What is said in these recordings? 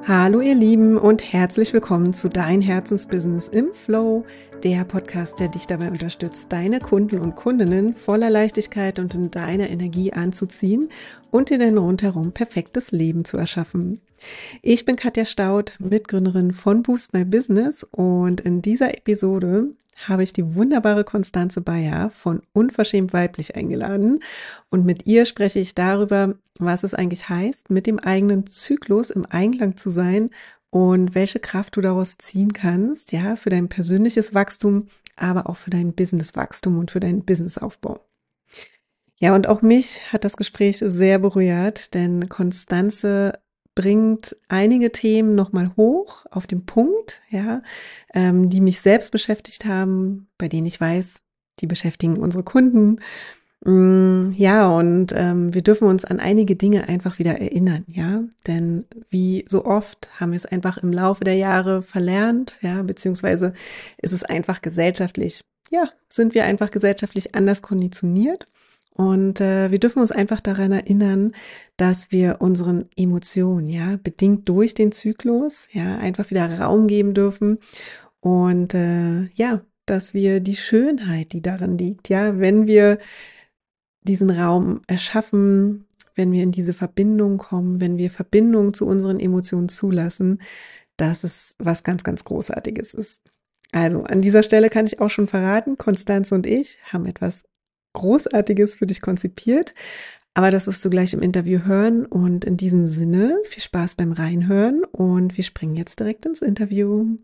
Hallo ihr Lieben und herzlich willkommen zu Dein Herzensbusiness im Flow, der Podcast, der dich dabei unterstützt, deine Kunden und Kundinnen voller Leichtigkeit und in deiner Energie anzuziehen und dir dein rundherum perfektes Leben zu erschaffen. Ich bin Katja Staud, Mitgründerin von Boost My Business, und in dieser Episode habe ich die wunderbare Constanze Bayer von Unverschämt Weiblich eingeladen, und mit ihr spreche ich darüber, was es eigentlich heißt, mit dem eigenen Zyklus im Einklang zu sein und welche Kraft du daraus ziehen kannst, ja, für dein persönliches Wachstum, aber auch für dein Businesswachstum und für deinen Businessaufbau. Ja, und auch mich hat das Gespräch sehr berührt, denn Constanze bringt einige Themen nochmal hoch auf den Punkt, ja, die mich selbst beschäftigt haben, bei denen ich weiß, die beschäftigen unsere Kunden. Ja, und wir dürfen uns an einige Dinge einfach wieder erinnern, ja, denn wie so oft haben wir es einfach im Laufe der Jahre verlernt, ja, beziehungsweise ist es einfach gesellschaftlich, ja, sind wir einfach gesellschaftlich anders konditioniert. Und wir dürfen uns einfach daran erinnern, dass wir unseren Emotionen, ja, bedingt durch den Zyklus, ja, einfach wieder Raum geben dürfen. Und ja, dass wir die Schönheit, die darin liegt, ja, wenn wir diesen Raum erschaffen, wenn wir in diese Verbindung kommen, wenn wir Verbindung zu unseren Emotionen zulassen, dass es was ganz, ganz Großartiges ist. Also an dieser Stelle kann ich auch schon verraten, Constanze und ich haben etwas Großartiges für dich konzipiert, aber das wirst du gleich im Interview hören, und in diesem Sinne viel Spaß beim Reinhören und wir springen jetzt direkt ins Interview.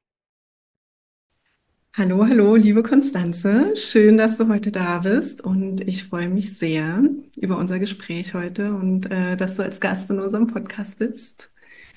Hallo, hallo, liebe Constanze. Schön, dass du heute da bist, und ich freue mich sehr über unser Gespräch heute und dass du als Gast in unserem Podcast bist.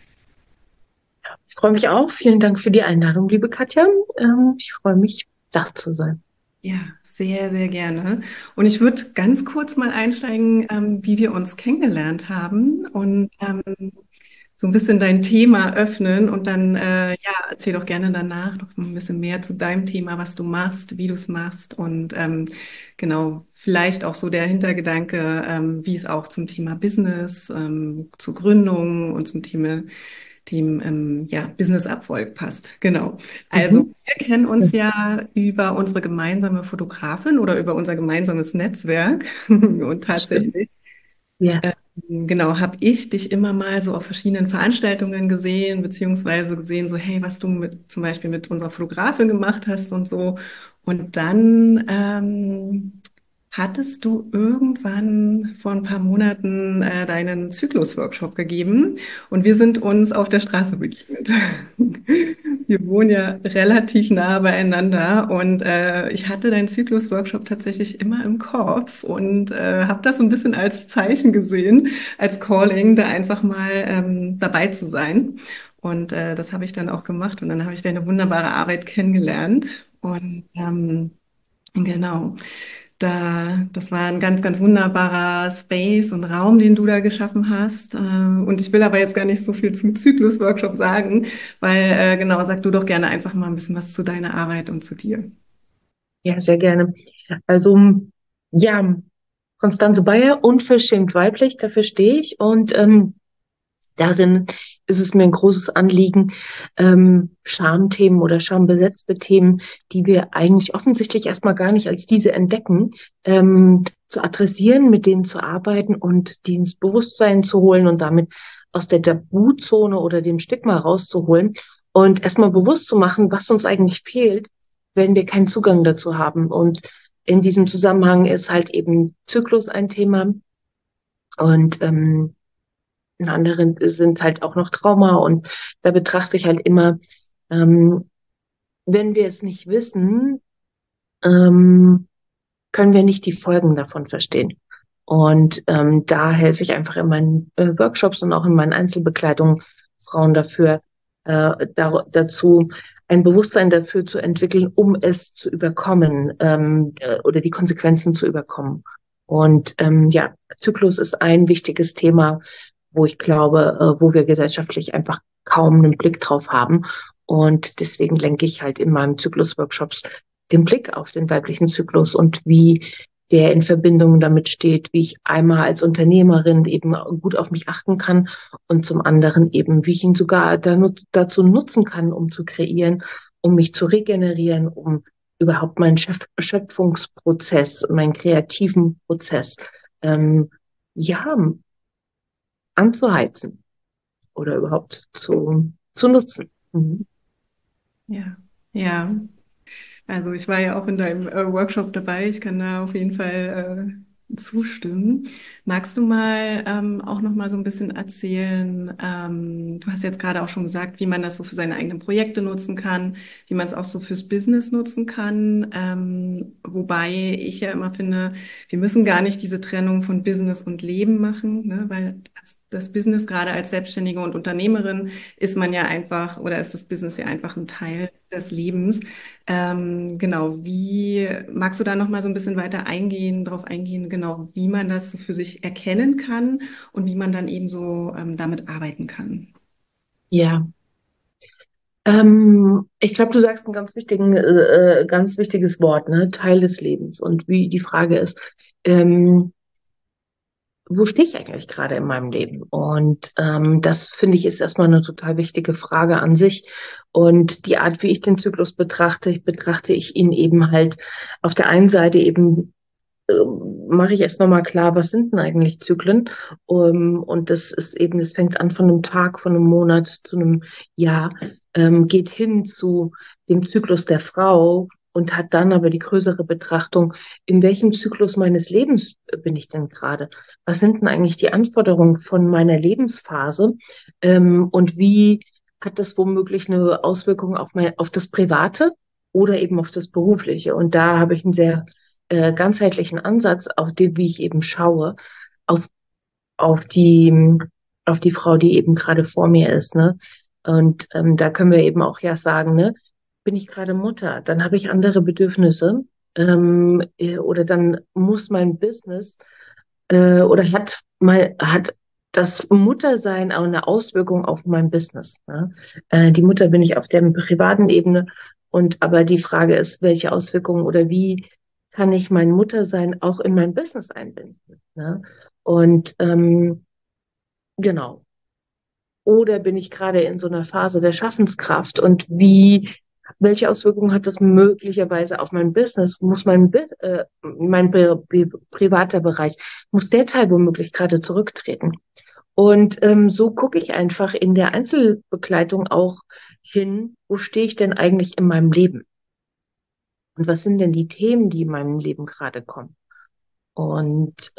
Ich freue mich auch. Vielen Dank für die Einladung, liebe Katja. Ich freue mich, da zu sein. Ja, sehr, sehr gerne. Und ich würde ganz kurz mal einsteigen, wie wir uns kennengelernt haben und so ein bisschen dein Thema öffnen, und dann, ja, erzähl doch gerne danach noch ein bisschen mehr zu deinem Thema, was du machst, wie du es machst, und genau, vielleicht auch so der Hintergedanke, wie es auch zum Thema Business, zur Gründung und zum Thema dem ja, Business-Erfolg passt. Genau. Also Mhm. wir kennen uns ja über unsere gemeinsame Fotografin oder über unser gemeinsames Netzwerk und Stimmt. tatsächlich Ja. genau, habe ich dich immer mal so auf verschiedenen Veranstaltungen gesehen, beziehungsweise gesehen, so, hey, was du mit, zum Beispiel mit unserer Fotografin gemacht hast und so. Und dann hattest du irgendwann vor ein paar Monaten deinen Zyklus-Workshop gegeben, und wir sind uns auf der Straße begegnet. Wir wohnen ja relativ nah beieinander, und ich hatte deinen Zyklus-Workshop tatsächlich immer im Kopf und habe das so ein bisschen als Zeichen gesehen, als Calling, da einfach mal dabei zu sein. Und das habe ich dann auch gemacht, und dann habe ich deine wunderbare Arbeit kennengelernt. Und genau, das war ein ganz, ganz wunderbarer Space und Raum, den du da geschaffen hast. Und ich will aber jetzt gar nicht so viel zum Zyklus-Workshop sagen, weil genau, sag du doch gerne einfach mal ein bisschen was zu deiner Arbeit und zu dir. Ja, sehr gerne. Also, ja, Constanze Bayer, unverschämt weiblich, dafür stehe ich. Und darin ist es mir ein großes Anliegen, Schamthemen oder schambesetzte Themen, die wir eigentlich offensichtlich erstmal gar nicht als diese entdecken, zu adressieren, mit denen zu arbeiten und die ins Bewusstsein zu holen und damit aus der Tabuzone oder dem Stigma rauszuholen und erstmal bewusst zu machen, was uns eigentlich fehlt, wenn wir keinen Zugang dazu haben. Und in diesem Zusammenhang ist halt eben Zyklus ein Thema und in anderen sind halt auch noch Trauma, und da betrachte ich halt immer, ähm, wenn wir es nicht wissen, ähm, können wir nicht die Folgen davon verstehen. Und da helfe ich einfach in meinen Workshops und auch in meinen Einzelbegleitungen Frauen dafür, dazu ein Bewusstsein dafür zu entwickeln, um es zu überkommen, oder die Konsequenzen zu überkommen. Und ja, Zyklus ist ein wichtiges Thema, wo ich glaube, wo wir gesellschaftlich einfach kaum einen Blick drauf haben. Und deswegen lenke ich halt in meinem Zyklus-Workshops den Blick auf den weiblichen Zyklus und wie der in Verbindung damit steht, wie ich einmal als Unternehmerin eben gut auf mich achten kann und zum anderen eben, wie ich ihn sogar dazu nutzen kann, um zu kreieren, um mich zu regenerieren, um überhaupt meinen Schöpfungsprozess, meinen kreativen Prozess, ähm, ja, anzuheizen oder überhaupt zu nutzen. Mhm. Ja, ja. Also ich war ja auch in deinem Workshop dabei. Ich kann da auf jeden Fall zustimmen. Magst du mal auch noch mal so ein bisschen erzählen? Du hast jetzt gerade auch schon gesagt, wie man das so für seine eigenen Projekte nutzen kann, wie man es auch so fürs Business nutzen kann. Wobei ich ja immer finde, wir müssen gar nicht diese Trennung von Business und Leben machen, ne? Weil das Business gerade als Selbstständige und Unternehmerin ist man ja einfach oder ist das Business ja einfach ein Teil des Lebens. Genau, wie magst du da noch mal so ein bisschen weiter drauf eingehen, genau, wie man das so für sich erkennen kann und wie man dann eben so damit arbeiten kann? Ja, ich glaube, du sagst ein ganz wichtiges Wort, ne? Teil des Lebens. Und wie die Frage ist, ähm, wo stehe ich eigentlich gerade in meinem Leben? Und das finde ich ist erstmal eine total wichtige Frage an sich. Und die Art, wie ich den Zyklus betrachte ich ihn eben halt auf der einen Seite eben mache ich erst nochmal klar, was sind denn eigentlich Zyklen? Und das ist eben, das fängt an von einem Tag, von einem Monat zu einem Jahr, geht hin zu dem Zyklus der Frau und hat dann aber die größere Betrachtung, in welchem Zyklus meines Lebens bin ich denn gerade? Was sind denn eigentlich die Anforderungen von meiner Lebensphase? Und wie hat das womöglich eine Auswirkung auf das Private oder eben auf das Berufliche? Und da habe ich einen sehr ganzheitlichen Ansatz, auf den, wie ich eben schaue, auf, auf die, auf die Frau, die eben gerade vor mir ist, ne? Und da können wir eben auch ja sagen, ne, bin ich gerade Mutter, dann habe ich andere Bedürfnisse, oder dann muss mein Business oder hat das Muttersein auch eine Auswirkung auf mein Business. Ne? Die Mutter bin ich auf der privaten Ebene und aber die Frage ist, welche Auswirkungen oder wie kann ich mein Muttersein auch in mein Business einbinden? Ne? Und genau. Oder bin ich gerade in so einer Phase der Schaffenskraft und welche Auswirkungen hat das möglicherweise auf mein Business? Mein privater Bereich, muss der Teil womöglich gerade zurücktreten? Und so gucke ich einfach in der Einzelbegleitung auch hin, wo stehe ich denn eigentlich in meinem Leben? Und was sind denn die Themen, die in meinem Leben gerade kommen? Und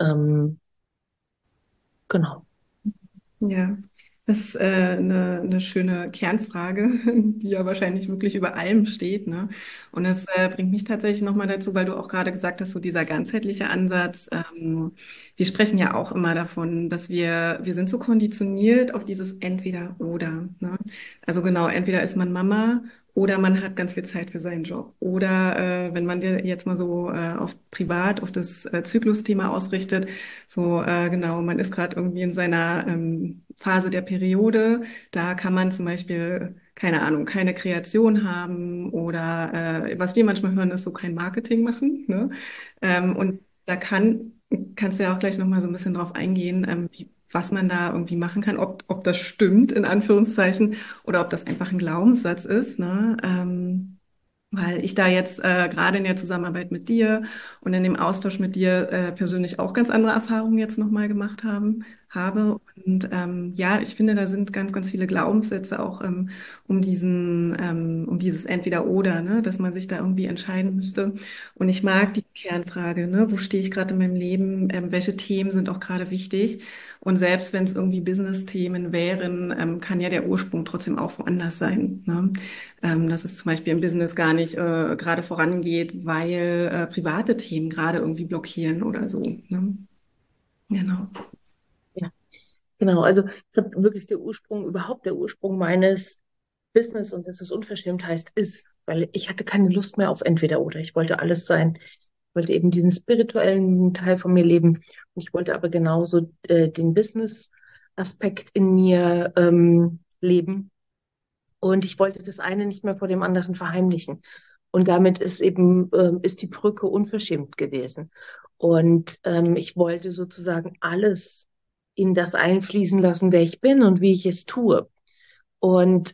genau. Ja, das ist eine schöne Kernfrage, die ja wahrscheinlich wirklich über allem steht, ne? Und das bringt mich tatsächlich nochmal dazu, weil du auch gerade gesagt hast, so dieser ganzheitliche Ansatz. Wir sprechen ja auch immer davon, dass wir sind so konditioniert auf dieses Entweder-Oder, ne? Also genau, entweder ist man Mama oder man hat ganz viel Zeit für seinen Job. Oder wenn man dir jetzt mal so auf privat, auf das Zyklusthema ausrichtet, so, genau, man ist gerade irgendwie in seiner Phase der Periode. Da kann man zum Beispiel, keine Ahnung, keine Kreation haben oder was wir manchmal hören, ist so kein Marketing machen. Ne? Und da kannst du ja auch gleich nochmal so ein bisschen drauf eingehen, was man da irgendwie machen kann, ob das stimmt, in Anführungszeichen, oder ob das einfach ein Glaubenssatz ist. Ne? Weil ich da jetzt gerade in der Zusammenarbeit mit dir und in dem Austausch mit dir persönlich auch ganz andere Erfahrungen jetzt nochmal habe. Und ja, ich finde, da sind ganz, ganz viele Glaubenssätze auch um dieses Entweder-Oder, ne, dass man sich da irgendwie entscheiden müsste. Und ich mag die Kernfrage, ne, wo stehe ich gerade in meinem Leben, welche Themen sind auch gerade wichtig? Und selbst wenn es irgendwie Business-Themen wären, kann ja der Ursprung trotzdem auch woanders sein, ne? Dass es zum Beispiel im Business gar nicht gerade vorangeht, weil private Themen gerade irgendwie blockieren oder so. Ne? Genau. Ja. Genau, also ich glaube wirklich der Ursprung meines Business und dass es unverschämt heißt, ist, weil ich hatte keine Lust mehr auf entweder oder. Ich wollte alles sein. Ich wollte eben diesen spirituellen Teil von mir leben. Und ich wollte aber genauso den Business-Aspekt in mir leben. Und ich wollte das eine nicht mehr vor dem anderen verheimlichen. Und damit ist die Brücke unverschämt gewesen. Und ich wollte sozusagen alles in das einfließen lassen, wer ich bin und wie ich es tue. Und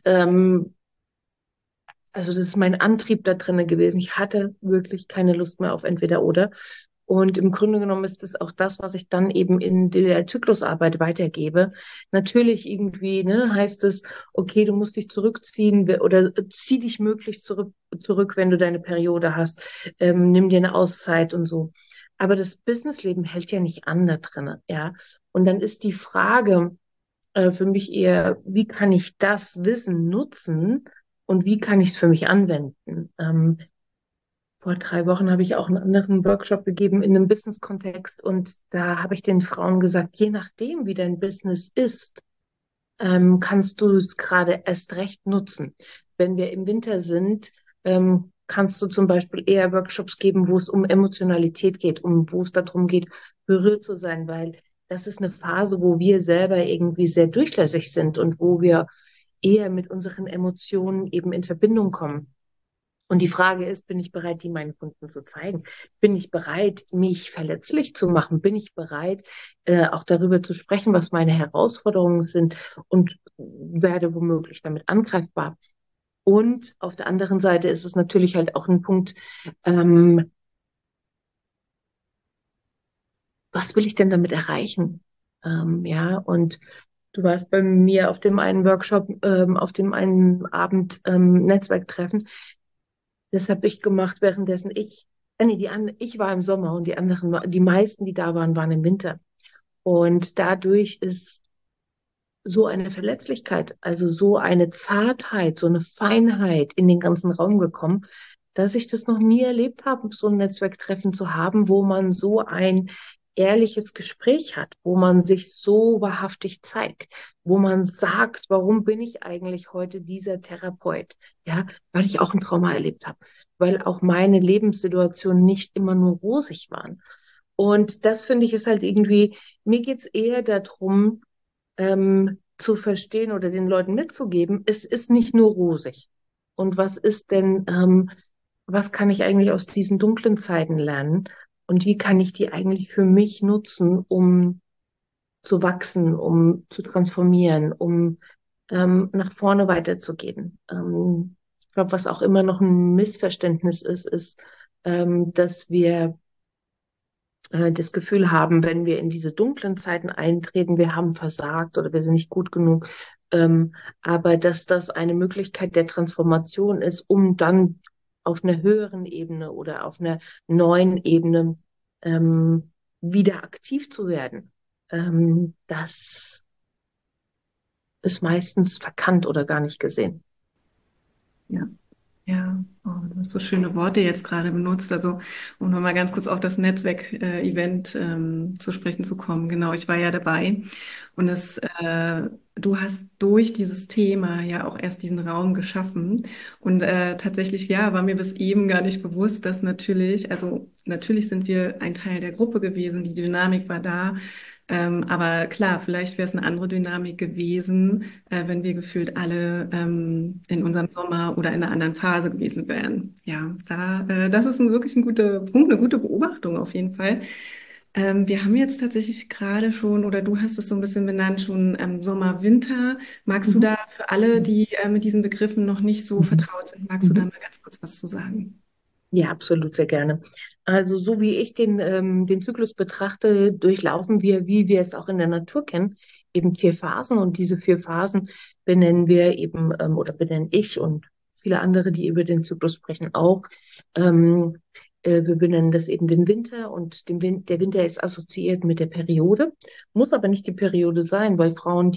also das ist mein Antrieb da drinne gewesen. Ich hatte wirklich keine Lust mehr auf entweder oder. Und im Grunde genommen ist es auch das, was ich dann eben in der Zyklusarbeit weitergebe. Natürlich irgendwie, ne, heißt es, okay, du musst dich zurückziehen oder zieh dich möglichst zurück, wenn du deine Periode hast. Nimm dir eine Auszeit und so. Aber das Businessleben hält ja nicht an da drinne, ja. Und dann ist die Frage, für mich eher, wie kann ich das Wissen nutzen und wie kann ich es für mich anwenden? Vor 3 Wochen habe ich auch einen anderen Workshop gegeben in einem Business-Kontext und da habe ich den Frauen gesagt, je nachdem, wie dein Business ist, kannst du es gerade erst recht nutzen. Wenn wir im Winter sind, kannst du zum Beispiel eher Workshops geben, wo es um Emotionalität geht, wo es darum geht, berührt zu sein, weil das ist eine Phase, wo wir selber irgendwie sehr durchlässig sind und wo wir eher mit unseren Emotionen eben in Verbindung kommen. Und die Frage ist, bin ich bereit, die meinen Kunden zu zeigen? Bin ich bereit, mich verletzlich zu machen? Bin ich bereit, auch darüber zu sprechen, was meine Herausforderungen sind und werde womöglich damit angreifbar? Und auf der anderen Seite ist es natürlich halt auch ein Punkt, ähm, was will ich denn damit erreichen? Ja, und du warst bei mir auf dem einen Workshop, auf dem einen Abend Netzwerktreffen. Das habe ich gemacht, währenddessen ich war im Sommer und die anderen, die meisten, die da waren, waren im Winter. Und dadurch ist so eine Verletzlichkeit, also so eine Zartheit, so eine Feinheit in den ganzen Raum gekommen, dass ich das noch nie erlebt habe, so ein Netzwerktreffen zu haben, wo man so ein ehrliches Gespräch hat, wo man sich so wahrhaftig zeigt, wo man sagt, warum bin ich eigentlich heute dieser Therapeut? Ja, weil ich auch ein Trauma erlebt habe, weil auch meine Lebenssituationen nicht immer nur rosig waren. Und das finde ich ist halt irgendwie, mir geht's eher darum, zu verstehen oder den Leuten mitzugeben, es ist nicht nur rosig. Und was kann ich eigentlich aus diesen dunklen Zeiten lernen? Und wie kann ich die eigentlich für mich nutzen, um zu wachsen, um zu transformieren, um nach vorne weiterzugehen? Ich glaube, was auch immer noch ein Missverständnis ist, dass wir das Gefühl haben, wenn wir in diese dunklen Zeiten eintreten, wir haben versagt oder wir sind nicht gut genug. Aber dass das eine Möglichkeit der Transformation ist, um dann auf einer höheren Ebene oder auf einer neuen Ebene wieder aktiv zu werden. Das ist meistens verkannt oder gar nicht gesehen. Ja. Ja, oh, du hast so schöne Worte jetzt gerade benutzt. Also, um nochmal ganz kurz auf das Netzwerk-Event zu sprechen zu kommen. Genau, ich war ja dabei und du hast durch dieses Thema ja auch erst diesen Raum geschaffen. Und tatsächlich, ja, war mir bis eben gar nicht bewusst, dass also natürlich sind wir ein Teil der Gruppe gewesen, die Dynamik war da. Aber klar, vielleicht wäre es eine andere Dynamik gewesen, wenn wir gefühlt alle in unserem Sommer oder in einer anderen Phase gewesen wären. Ja, das ist wirklich ein guter Punkt, eine gute Beobachtung auf jeden Fall. Wir haben jetzt tatsächlich gerade schon, oder du hast es so ein bisschen benannt, schon Sommer, Winter. Magst du Mhm. da für alle, die mit diesen Begriffen noch nicht so Mhm. vertraut sind, magst du da Mhm. mal ganz kurz was zu sagen? Ja, absolut, sehr gerne. Also so wie ich den Zyklus betrachte, durchlaufen wir, wie wir es auch in der Natur kennen, eben 4 Phasen. Und diese 4 Phasen benennen wir eben, oder benennen ich und viele andere, die über den Zyklus sprechen, auch. Ähm, Wir benennen das eben den Winter und der Winter ist assoziiert mit der Periode, muss aber nicht die Periode sein, weil Frauen,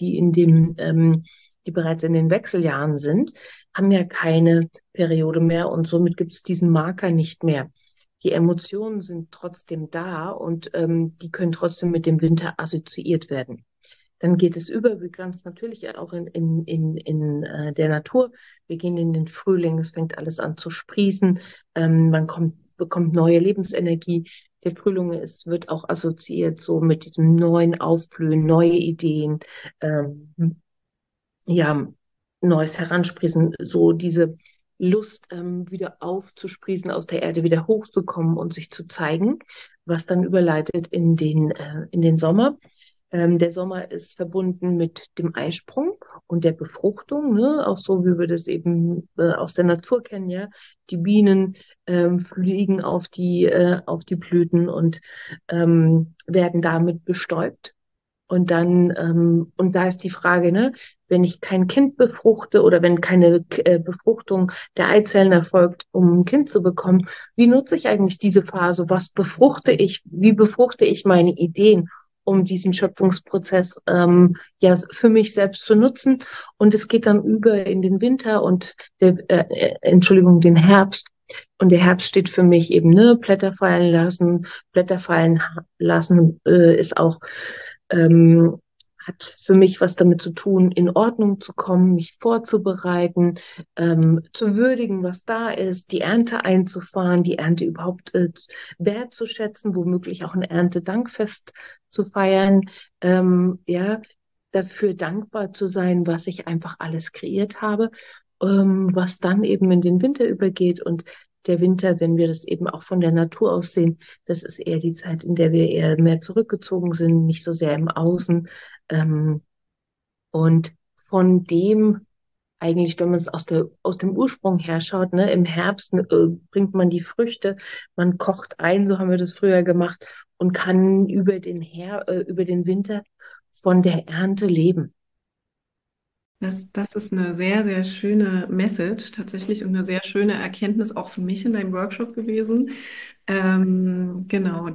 die bereits in den Wechseljahren sind, haben ja keine Periode mehr und somit gibt es diesen Marker nicht mehr. Die Emotionen sind trotzdem da und die können trotzdem mit dem Winter assoziiert werden. Dann geht es über, wie ganz natürlich auch in der Natur. Wir gehen in den Frühling, es fängt alles an zu sprießen, bekommt neue Lebensenergie. Der Frühling wird auch assoziiert so mit diesem neuen Aufblühen, neue Ideen, ähm, ja, neues Heransprießen, so Lust, wieder aufzusprießen, aus der Erde wieder hochzukommen und sich zu zeigen, was dann überleitet in den Sommer. Der Sommer ist verbunden mit dem Eisprung und der Befruchtung, ne? Auch so, wie wir das eben aus der Natur kennen, ja. Die Bienen fliegen auf die Blüten und werden damit bestäubt. Und da ist die Frage, ne, wenn ich kein Kind befruchte oder wenn keine Befruchtung der Eizellen erfolgt, um ein Kind zu bekommen, wie nutze ich eigentlich diese Phase? Was befruchte ich? Wie befruchte ich meine Ideen, um diesen Schöpfungsprozess ja für mich selbst zu nutzen? Und es geht dann über in den Winter und Entschuldigung, den Herbst. Und der Herbst steht für mich eben, ne, Blätter fallen lassen. Blätter fallen lassen ist auch hat für mich was damit zu tun, in Ordnung zu kommen, mich vorzubereiten, zu würdigen, was da ist, die Ernte einzufahren, die Ernte überhaupt wertzuschätzen, womöglich auch ein Erntedankfest zu feiern, ja, dafür dankbar zu sein, was ich einfach alles kreiert habe, was dann eben in den Winter übergeht und der Winter, wenn wir das eben auch von der Natur aus sehen, das ist eher die Zeit, in der wir eher mehr zurückgezogen sind, nicht so sehr im Außen. Ähm, und von dem eigentlich, wenn man es aus dem Ursprung her schaut, ne, im Herbst bringt man die Früchte, man kocht ein, so haben wir das früher gemacht, und kann über den Winter von der Ernte leben. Das ist eine sehr, sehr schöne Message tatsächlich und eine sehr schöne Erkenntnis auch für mich in deinem Workshop gewesen. Genau,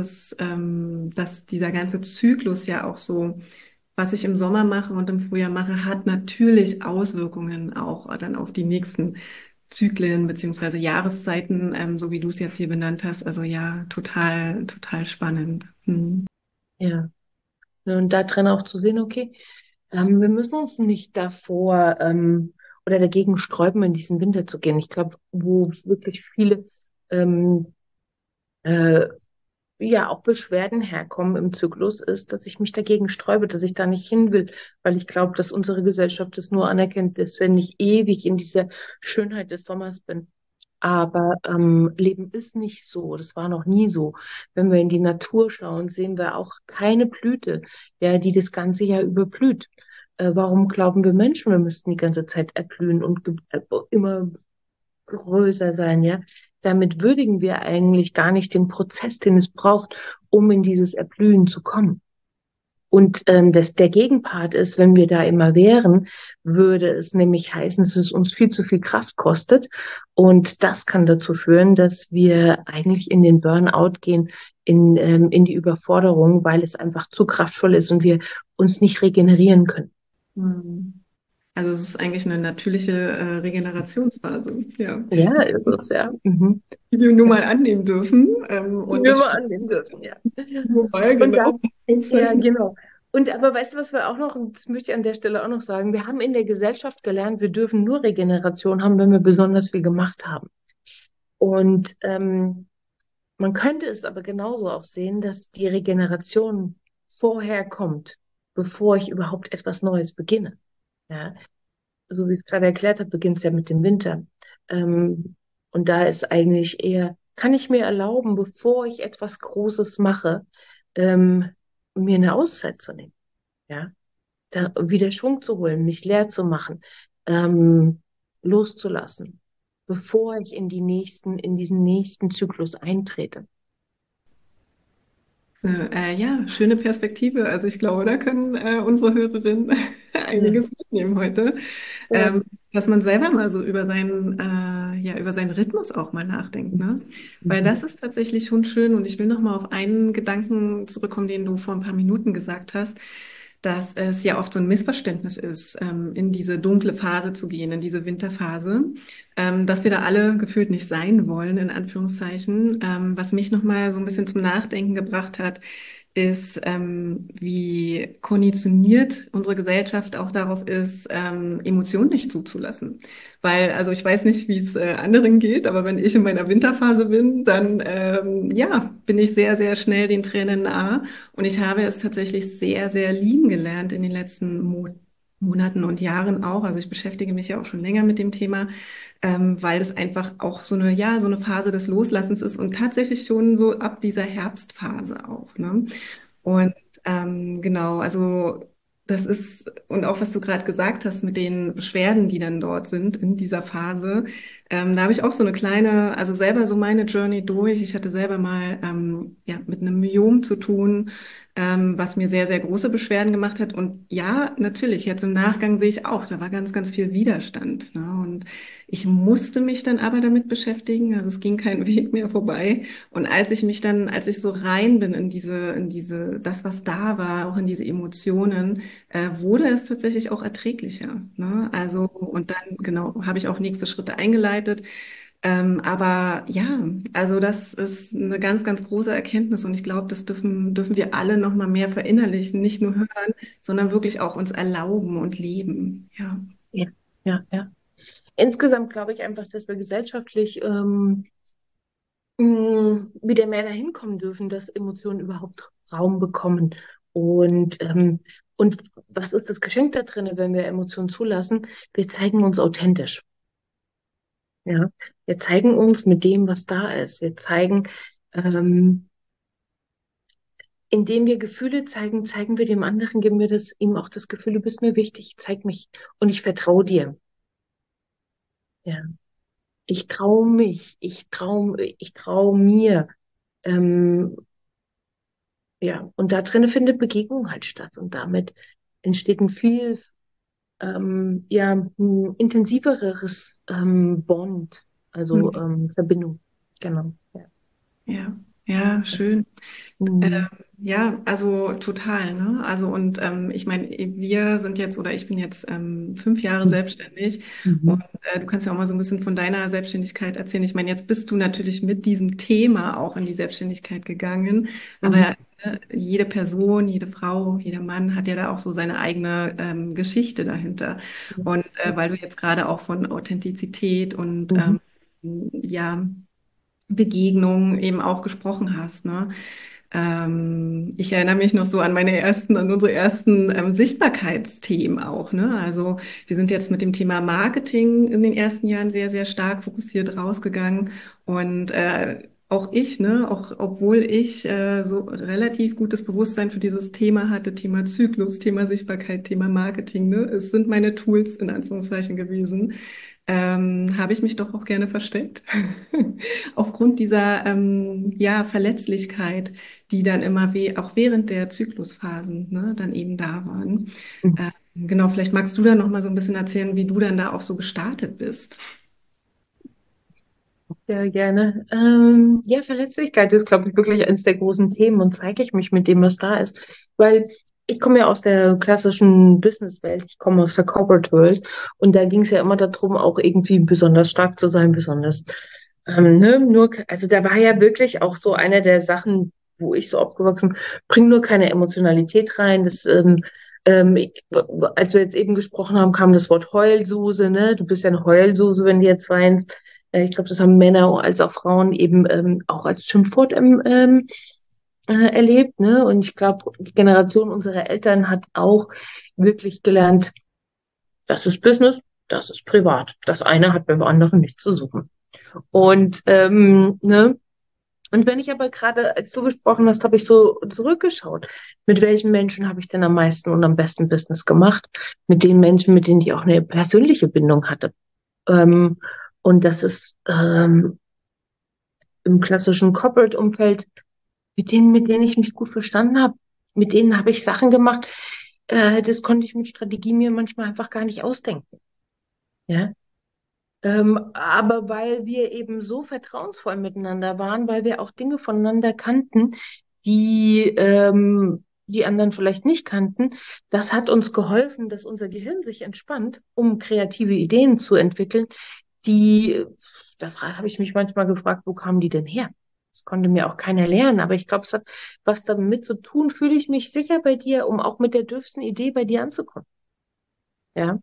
dass dieser ganze Zyklus ja auch so, was ich im Sommer mache und im Frühjahr mache, hat natürlich Auswirkungen auch dann auf die nächsten Zyklen beziehungsweise Jahreszeiten, so wie du es jetzt hier benannt hast. Also ja, total, total spannend. Hm. Ja. Und da drin auch zu sehen, okay, wir müssen uns nicht davor oder dagegen sträuben, in diesen Winter zu gehen. Ich glaube, wo wirklich viele ähm, äh, ja auch Beschwerden herkommen im Zyklus, ist, dass ich mich dagegen sträube, dass ich da nicht hin will, weil ich glaube, dass unsere Gesellschaft es nur anerkennt, dass wenn ich ewig in dieser Schönheit des Sommers bin. Aber Leben ist nicht so. Das war noch nie so. Wenn wir in die Natur schauen, sehen wir auch keine Blüte, ja, die das ganze Jahr überblüht. Warum glauben wir Menschen, wir müssten die ganze Zeit erblühen und immer größer sein, ja? Damit würdigen wir eigentlich gar nicht den Prozess, den es braucht, um in dieses Erblühen zu kommen. Und der Gegenpart ist, wenn wir da immer wären, würde es nämlich heißen, dass es uns viel zu viel Kraft kostet. Und das kann dazu führen, dass wir eigentlich in den Burnout gehen, in die Überforderung, weil es einfach zu kraftvoll ist und wir uns nicht regenerieren können. Hm. Also es ist eigentlich eine natürliche Regenerationsphase, ja, Ja, ist es, ja. Mhm. die wir nur mal annehmen dürfen. Die Und wir das mal annehmen dürfen, ja. nur mal, Und da genau. Ja, Anführungszeichen. genau. Und aber weißt du, was wir auch noch, und das möchte ich an der Stelle auch noch sagen, wir haben in der Gesellschaft gelernt, wir dürfen nur Regeneration haben, wenn wir besonders viel gemacht haben. Und man könnte es aber genauso auch sehen, dass die Regeneration vorher kommt, bevor ich überhaupt etwas Neues beginne. Ja, so wie ich es gerade erklärt habe, beginnt es ja mit dem Winter. Und da ist eigentlich eher, kann ich mir erlauben, bevor ich etwas Großes mache, ähm, mir eine Auszeit zu nehmen. Ja, da wieder Schwung zu holen, mich leer zu machen, ähm, loszulassen, bevor ich in diesen nächsten Zyklus eintrete. Ja, schöne Perspektive. Also ich glaube, da können unsere Hörerinnen Ja, einiges mitnehmen heute. ja, Dass man selber mal so ja, über seinen Rhythmus auch mal nachdenkt, ne? Weil mhm. das ist tatsächlich schon schön und ich will noch mal auf einen Gedanken zurückkommen, den du vor ein paar Minuten gesagt hast, dass es ja oft so ein Missverständnis ist, in diese dunkle Phase zu gehen, in diese Winterphase, dass wir da alle gefühlt nicht sein wollen, in Anführungszeichen. Was mich noch mal so ein bisschen zum Nachdenken gebracht hat, ist, wie konditioniert unsere Gesellschaft auch darauf ist, Emotionen nicht zuzulassen. Weil, also ich weiß nicht, wie es anderen geht, aber wenn ich in meiner Winterphase bin, dann ja, bin ich sehr, sehr schnell den Tränen nahe. Und ich habe es tatsächlich sehr, sehr lieben gelernt in den letzten Monaten und Jahren auch. Also ich beschäftige mich ja auch schon länger mit dem Thema, weil es einfach auch so eine, ja, so eine Phase des Loslassens ist und tatsächlich schon so ab dieser Herbstphase auch, ne? Und genau, also das ist, und auch was du gerade gesagt hast mit den Beschwerden, die dann dort sind in dieser Phase, da habe ich auch so eine kleine, also selber so meine Journey durch. Ich hatte selber mal ja, mit einem Myom zu tun, was mir sehr, sehr große Beschwerden gemacht hat. Und ja, natürlich, jetzt im Nachgang sehe ich auch, da war ganz, ganz viel Widerstand. Ne? Und ich musste mich dann aber damit beschäftigen, also es ging kein Weg mehr vorbei. Und als ich mich dann, als ich so rein bin in diese, das, was da war, auch in diese Emotionen, wurde es tatsächlich auch erträglicher. Ne? Also, und dann, genau, habe ich auch nächste Schritte eingeleitet. Aber ja, also das ist eine ganz, ganz große Erkenntnis und ich glaube, das dürfen wir alle noch mal mehr verinnerlichen, nicht nur hören, sondern wirklich auch uns erlauben und leben. Ja. Ja, ja, ja. Insgesamt glaube ich einfach, dass wir gesellschaftlich wieder mehr dahin kommen dürfen, dass Emotionen überhaupt Raum bekommen. Und, ähm, und was ist das Geschenk da drin, wenn wir Emotionen zulassen? Wir zeigen uns authentisch. Ja, wir zeigen uns mit dem, was da ist. Wir zeigen, ähm, indem wir Gefühle zeigen, zeigen wir dem anderen, geben wir das, ihm auch das Gefühl, du bist mir wichtig, zeig mich und ich vertraue dir. Ja, ich traue mich, ich traue mir. Ähm, ja, und da drinnen findet Begegnung halt statt und damit entsteht ein viel ja, ein intensiveres Bond, also Hm. Verbindung. Genau. Ja. Ja, ja, schön. Mhm. Ja, also total, ne? Also und ich meine, wir sind jetzt oder ich bin jetzt 5 Jahre selbstständig und Mhm. du kannst ja auch mal so ein bisschen von deiner Selbstständigkeit erzählen. Ich meine, jetzt bist du natürlich mit diesem Thema auch in die Selbstständigkeit gegangen, aber Mhm. ja, ne, jede Person, jede Frau, jeder Mann hat ja da auch so seine eigene Geschichte dahinter. Und weil du jetzt gerade auch von Authentizität und Mhm. ja, Begegnung eben auch gesprochen hast, ne? Ich erinnere mich noch so an an unsere ersten Sichtbarkeitsthemen auch, ne? Also wir sind jetzt mit dem Thema Marketing in den ersten Jahren sehr, sehr stark fokussiert rausgegangen und auch ich, ne, auch obwohl ich so relativ gutes Bewusstsein für dieses Thema hatte, Thema Zyklus, Thema Sichtbarkeit, Thema Marketing, ne, es sind meine Tools in Anführungszeichen gewesen, habe ich mich doch auch gerne versteckt. Aufgrund dieser ja, Verletzlichkeit, die dann immer we auch während der Zyklusphasen ne, dann eben da waren. Genau, vielleicht magst du da noch mal so ein bisschen erzählen, wie du dann da auch so gestartet bist. Ja, gerne. Ja, Verletzlichkeit ist, glaube ich, wirklich eines der großen Themen und zeige ich mich mit dem, was da ist. Weil ich komme ja aus der klassischen Businesswelt, ich komme aus der Corporate World und da ging es ja immer darum, auch irgendwie besonders stark zu sein, besonders, ne, nur, also da war ja wirklich auch so eine der Sachen, wo ich so aufgewachsen bin, bring nur keine Emotionalität rein. Als wir jetzt eben gesprochen haben, kam das Wort Heulsuse, ne? Du bist ja eine Heulsuse, wenn du jetzt weinst. Ich glaube, das haben Männer als auch Frauen eben auch als Schimpfwort erlebt, ne? Und ich glaube, die Generation unserer Eltern hat auch wirklich gelernt, das ist Business, das ist privat. Das eine hat beim anderen nichts zu suchen. Und ne? Und wenn ich aber gerade, als du gesprochen hast, habe ich so zurückgeschaut, mit welchen Menschen habe ich denn am meisten und am besten Business gemacht? Mit den Menschen, mit denen ich auch eine persönliche Bindung hatte. Ähm, und das ist im klassischen Corporate-Umfeld mit denen ich mich gut verstanden habe. Mit denen habe ich Sachen gemacht, das konnte ich mit Strategie mir manchmal einfach gar nicht ausdenken. Ja? Aber weil wir eben so vertrauensvoll miteinander waren, weil wir auch Dinge voneinander kannten, die anderen vielleicht nicht kannten, das hat uns geholfen, dass unser Gehirn sich entspannt, um kreative Ideen zu entwickeln, die, habe ich mich manchmal gefragt, wo kamen die denn her? Das konnte mir auch keiner lernen, aber ich glaube, es hat was damit zu tun, fühle ich mich sicher bei dir, um auch mit der dürfsten Idee bei dir anzukommen. Ja.